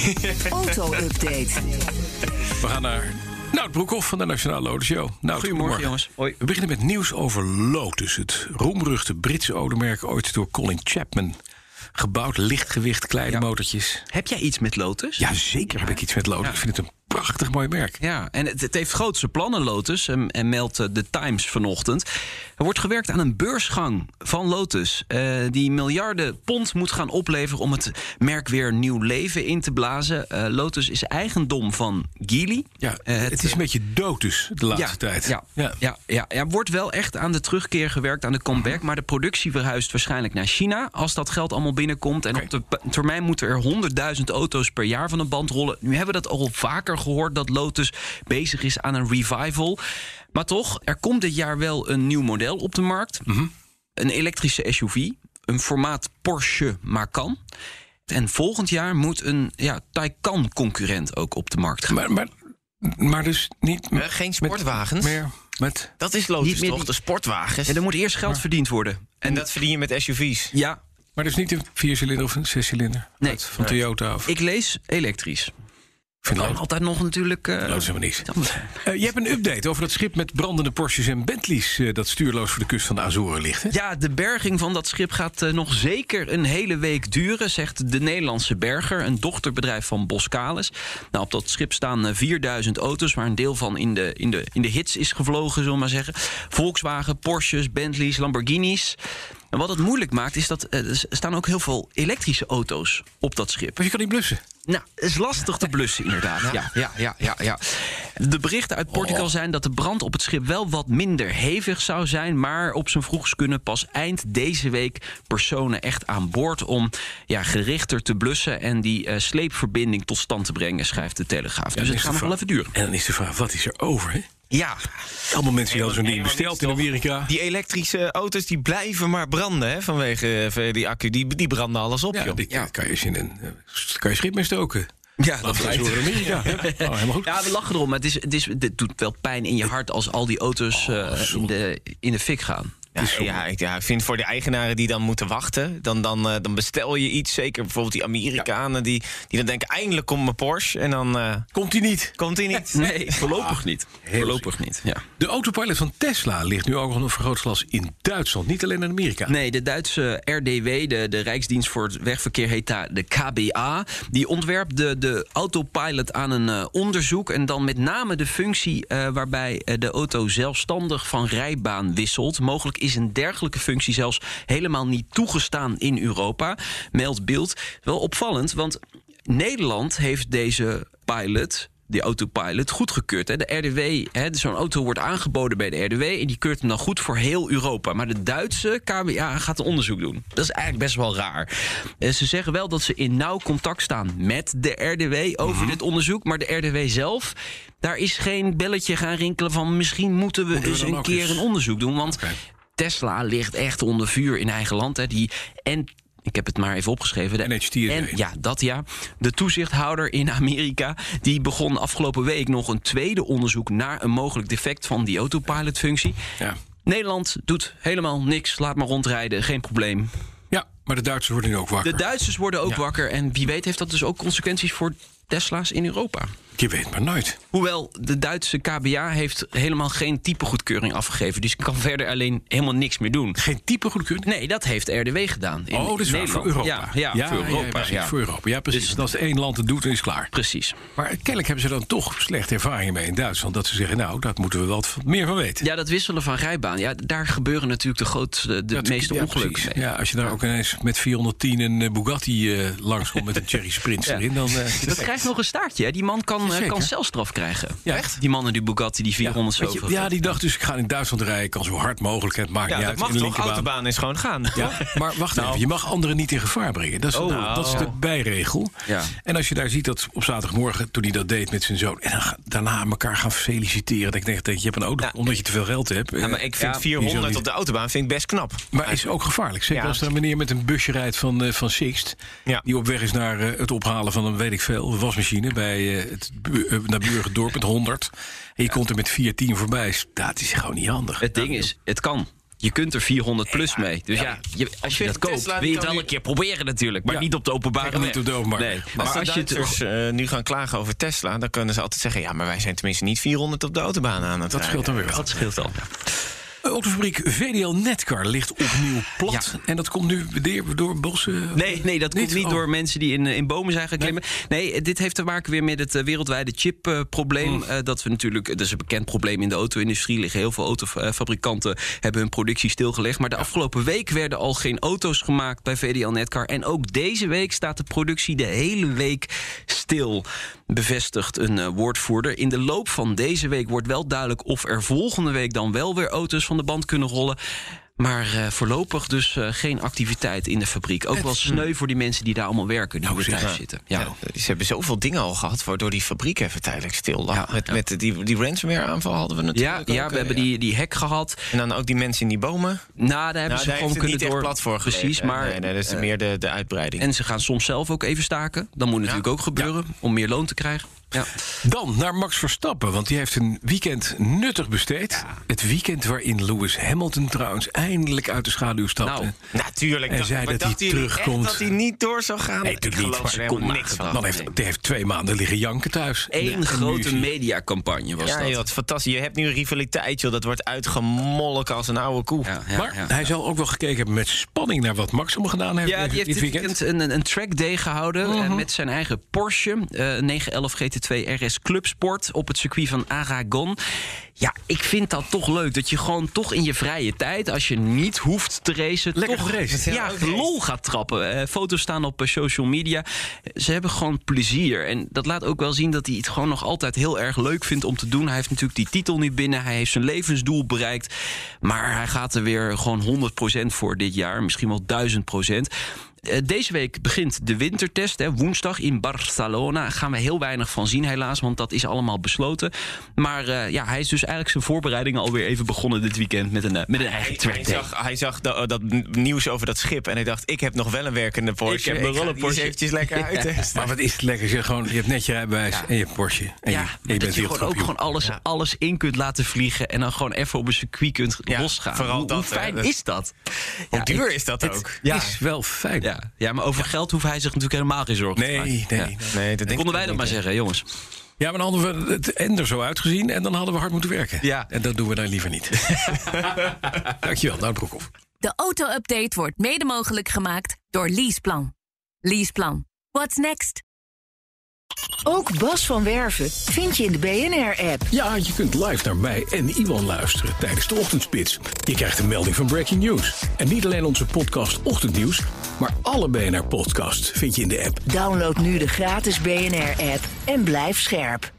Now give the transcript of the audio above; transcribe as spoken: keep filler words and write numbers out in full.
Auto-update. We gaan naar Nout Broekhoff van de Nationale Autoshow. Nout, Goedemorgen, jongens. Hoi. We beginnen met nieuws over Lotus. Het roemruchte Britse automerk, ooit door Colin Chapman gebouwd. Lichtgewicht, kleine Ja. motortjes. Heb jij iets met Lotus? Ja, zeker heb ik iets met Lotus. Ja. Ik vind het een prachtig mooi merk. Ja, en het, het heeft grootse plannen, Lotus, en, en meldt uh, The Times vanochtend. Er wordt gewerkt aan een beursgang van Lotus, uh, die miljarden pond moet gaan opleveren om het merk weer nieuw leven in te blazen. Uh, Lotus is eigendom van Geely. Ja, Uh, het, is een beetje dood dus de laatste ja, tijd. Ja, ja. Ja, ja, ja, wordt wel echt aan de terugkeer gewerkt, aan de comeback. Maar de productie verhuist waarschijnlijk naar China als dat geld allemaal binnenkomt. En Oké. op de p- termijn moeten er honderdduizend auto's per jaar van de band rollen. Nu hebben we dat al vaker gehoord, dat Lotus bezig is aan een revival. Maar toch, er komt dit jaar wel een nieuw model op de markt. Mm-hmm. Een elektrische S U V, een formaat Porsche Macan. En volgend jaar moet een ja, Taycan-concurrent ook op de markt gaan. Maar, maar, maar dus niet... Uh, geen sportwagens. Meer met... Dat is Lotus Niet meer toch, die- de sportwagens. Ja, er moet eerst geld verdiend worden. En dat verdien je met S U V's. Ja, Maar dus niet een viercilinder of een zescilinder? Nee. Uit Van Toyota of... ik lees elektrisch. Ik vind Dan Lotus altijd nog natuurlijk... Uh, Lotus helemaal niks. Uh, je hebt een update over dat schip met brandende Porsches en Bentleys... Uh, dat stuurloos voor de kust van de Azoren ligt, hè? Ja, de berging van dat schip gaat uh, nog zeker een hele week duren, zegt de Nederlandse Berger, een dochterbedrijf van Boskalis. Nou, op dat schip staan uh, vierduizend auto's, waar een deel van in de, in, de, in de hits is gevlogen, zullen we maar zeggen. Volkswagen, Porsches, Bentleys, Lamborghinis. En wat het moeilijk maakt, is dat uh, er staan ook heel veel elektrische auto's op dat schip. Maar je kan niet blussen. Nou, het is lastig te blussen, inderdaad. Ja, ja, ja, ja, ja. De berichten uit Portugal zijn dat de brand op het schip wel wat minder hevig zou zijn, maar op zijn vroegst kunnen pas eind deze week personen echt aan boord om ja, gerichter te blussen en die uh, sleepverbinding tot stand te brengen, schrijft de Telegraaf. Ja, Dus dan het is gaat de nog wel vraag- even duren. En dan is de vraag, wat is er over, hè? Ja, Allemaal mensen die al zo'n ding Nee, maar besteld dit in is toch- Amerika. Die elektrische auto's die blijven maar branden, hè, vanwege uh, die accu. Die, die branden alles op, Ja, joh. die, Ja. kan je eens in een uh, kan je schip mee stoken. ja Dat is door Amerika. Ja. Oh, helemaal goed. Ja, we lachen erom, maar het, is, het, is, het doet wel pijn in je hart als al die auto's uh, in, de, in de fik gaan. Ja, ja, ik, ja, ik vind voor de eigenaren die dan moeten wachten, dan, dan, uh, dan bestel je iets. Zeker bijvoorbeeld die Amerikanen die, die dan denken, eindelijk komt mijn Porsche. En dan uh, Komt hij niet? komt hij niet. Nee, voorlopig niet. heel Voorlopig niet, ja. De autopilot van Tesla ligt nu ook nog een vergrootglas in Duitsland. Niet alleen in Amerika. Nee, de Duitse R D W, de, de Rijksdienst voor het Wegverkeer, heet daar de K B A. Die ontwerpt de, de autopilot aan een uh, onderzoek. En dan met name de functie uh, waarbij uh, de auto zelfstandig van rijbaan wisselt. Mogelijk is een dergelijke functie zelfs helemaal niet toegestaan in Europa, meldt Bild. Wel opvallend, want Nederland heeft deze pilot, die autopilot, goedgekeurd. Hè. De R D W, hè, zo'n auto wordt aangeboden bij de R D W en die keurt hem dan goed voor heel Europa. Maar de Duitse K B A gaat een onderzoek doen. Dat is eigenlijk best wel raar. Eh, ze zeggen wel dat ze in nauw contact staan met de R D W over Mhm. dit onderzoek, maar de R D W zelf, daar is geen belletje gaan rinkelen van misschien moeten we Moeten we eens dan een ook keer eens? een onderzoek doen. Want Oké. Tesla ligt echt onder vuur in eigen land. Hè. Die, en ik heb het maar even opgeschreven. De, N H T S A. en, ja, dat ja. De toezichthouder in Amerika die begon afgelopen week nog een tweede onderzoek naar een mogelijk defect van die autopilot-functie. Ja. Nederland doet helemaal niks. Laat maar rondrijden, geen probleem. ja, maar de Duitsers worden nu ook wakker. De Duitsers worden ook Ja. wakker. En wie weet heeft dat dus ook consequenties voor Tesla's in Europa. Je weet maar nooit. Hoewel de Duitse K B A heeft helemaal geen typegoedkeuring afgegeven. Dus kan verder alleen helemaal niks meer doen. Geen type goedkeuring? Nee, dat heeft R D W gedaan. In Oh, dat is waar, Nederland. voor Europa. Ja, ja, voor Europa. precies, Ja, voor Europa. Ja, precies. Dus- als één land het doet, dan is het klaar. Precies. Maar kennelijk hebben ze dan toch slechte ervaringen mee in Duitsland. Dat ze zeggen, nou, daar moeten we wat meer van weten. Ja, dat wisselen van rijbaan. Ja, daar gebeuren natuurlijk de grootste, de Dat- meeste ja, ongelukken precies. mee. Ja, als je daar ook ineens met vierhonderdtien een eh, Bugatti eh, langskomt met een Cherry Sprint erin, dan... eh, Dat krijgt nog een staartje. Hè. Die man kan, eh, Zeker. kan celstraf krijgen. Ja. Echt? Die man in die Bugatti, die vierhonderd weet je, zoveel. ja, die dacht dus, ik ga in Duitsland rijden, ik kan zo hard mogelijk, het maakt Ja, niet dat uit. mag in de toch? linkerbaan. Autobaan is gewoon gaan. Ja, maar wacht even, je mag anderen niet in gevaar brengen. Dat is, Oh. nou, dat is de bijregel. Ja. En als je daar ziet dat op zaterdagmorgen, toen hij dat deed met zijn zoon, en dan ga- daarna elkaar gaan feliciteren. Dat ik denk, dat je hebt een auto, Ja, omdat je te veel geld hebt. Ja, maar ik vind Ja, vierhonderd niet- op de autobaan vind ik best knap. Maar is ook gevaarlijk. Zeker Ja. als er een meneer met een busje rijdt van, uh, van Sixt, Ja. die op weg is naar uh, het ophalen van een, weet ik veel, een wasmachine bij uh, het bu- uh, naar Burgerdorp met honderd. En je komt er met vier tien voorbij. Dat is gewoon niet handig. Het ding is, het kan. Je kunt er vierhonderd plus Ja, mee. Dus ja, ja. je, als je Of dat koopt, Tesla, wil die je het kan wel nu- een keer proberen natuurlijk. Maar Ja. niet op de openbare Niet weg. op de openbare Nee. weg. Maar Als de als je het... Duitsers uh, nu gaan klagen over Tesla, dan kunnen ze altijd zeggen, ja, maar wij zijn tenminste niet vierhonderd op de autobaan aan het Dat scheelt dan weer wel. Dat scheelt al. Autofabriek V D L Netcar ligt opnieuw plat. Ja. En dat komt nu door, door bossen? Nee, nee, dat komt niet Oh. door mensen die in, in bomen zijn geklimmen. Nee. nee, dit heeft te maken weer met het uh, wereldwijde chipprobleem. Mm. Uh, dat we natuurlijk, dat is een bekend probleem in de auto-industrie. Liggen heel veel autofabrikanten hebben hun productie stilgelegd. Maar de afgelopen week werden al geen auto's gemaakt bij V D L Netcar. En ook deze week staat de productie de hele week stil. Bevestigt een uh, woordvoerder. In de loop van deze week wordt wel duidelijk of er volgende week dan wel weer auto's van de band kunnen rollen. Maar uh, voorlopig dus uh, geen activiteit in de fabriek. Ook wel sneu voor die mensen die daar allemaal werken, die Nou, weer zeg. thuis Ja. zitten. Ja. Ja, ze hebben zoveel dingen al gehad, waardoor die fabriek even tijdelijk stil lag. Ja, met ja. met die, die ransomware-aanval hadden we Ja, natuurlijk ja, ook, we uh, hebben ja. die, die hack gehad. En dan ook die mensen in die bomen. Nou, daar hebben Nou, ze daar gewoon heeft het kunnen niet door. echt plat voor gelegen. Precies, maar Nee, nee, dat is uh, meer de, de uitbreiding. en ze gaan soms zelf ook even staken. Dat moet natuurlijk ook gebeuren om meer loon te krijgen. Ja. Dan naar Max Verstappen, want die heeft een weekend nuttig besteed. Het weekend waarin Lewis Hamilton trouwens eindelijk uit de schaduw stapte. Nou, Natuurlijk. En dacht- zei maar dat hij dachten jullie terugkomt. echt dat hij niet door zou gaan. Nee, Ik natuurlijk niet, geloof er maar helemaal kon niks van. nagedacht. Man heeft, die heeft twee maanden liggen janken thuis. Eén En nu grote is hij- mediacampagne was Ja, dat. joh, het is fantastisch. Je hebt nu een rivaliteit, joh. Dat wordt uitgemolken als een oude koe. Ja, ja, Maar ja. hij zal ook wel gekeken hebben met spanning naar wat Max allemaal gedaan heeft. Ja, die heeft dit dit weekend een, een, een track day gehouden Mhm. eh, met zijn eigen Porsche. eh negen elf G T twee R S Club Sport op het circuit van Aragon. Ja, ik vind dat toch leuk. Dat je gewoon toch in je vrije tijd, als je niet hoeft te racen, Lekker toch geraced. ja, Ja, ook lol gaat trappen. Eh, foto's staan op eh, social media. Ze hebben gewoon plezier. En dat laat ook wel zien dat hij het gewoon nog altijd heel erg leuk vindt om te doen. Hij heeft natuurlijk die titel niet binnen. Hij heeft zijn levensdoel bereikt. Maar hij gaat er weer gewoon honderd procent voor dit jaar. Misschien wel duizend procent. Uh, deze week begint de wintertest. Hè, woensdag in Barcelona. Gaan we heel weinig van zien helaas, want dat is allemaal besloten. Maar uh, ja, hij is dus eigenlijk zijn voorbereidingen alweer even begonnen dit weekend met een, uh, met een eigen track Hij day. zag, hij zag dat, dat nieuws over dat schip en hij dacht, ik heb nog wel een werkende Porsche. Ik heb nog wel ga een die eens Porsche. eventjes lekker uit. Maar wat is het lekker? Je, gewoon, je hebt net je rijbewijs en je hebt Porsche. En Ja, je, en je dat bent je gewoon ook wereldkampioen. gewoon alles, Ja. alles in kunt laten vliegen en dan gewoon even op een circuit kunt Ja, losgaan. vooral hoe, dat, hoe hè. fijn Dat- is dat? Hoe Ja, duur ik- is dat het- ook? Ja, Is wel fijn. ja, ja, maar over geld hoeft hij zich natuurlijk helemaal geen zorgen Nee, te maken. nee, Ja. nee. Nee, dat denk Konden ik wij ook dat maar niet. zeggen, jongens. Ja, maar dan hadden we het en er zo uitgezien en dan hadden we hard moeten werken. Ja. En dat doen we dan liever niet. Dankjewel, Nout Broekhoff. De auto-update wordt mede mogelijk gemaakt door Leaseplan. Leaseplan. What's next? Ook Bas van Werven vind je in de B N R-app. Ja, je kunt live naar mij en Iwan luisteren tijdens de ochtendspits. Je krijgt een melding van Breaking News. En niet alleen onze podcast Ochtendnieuws, maar alle B N R-podcasts vind je in de app. Download nu de gratis B N R-app en blijf scherp.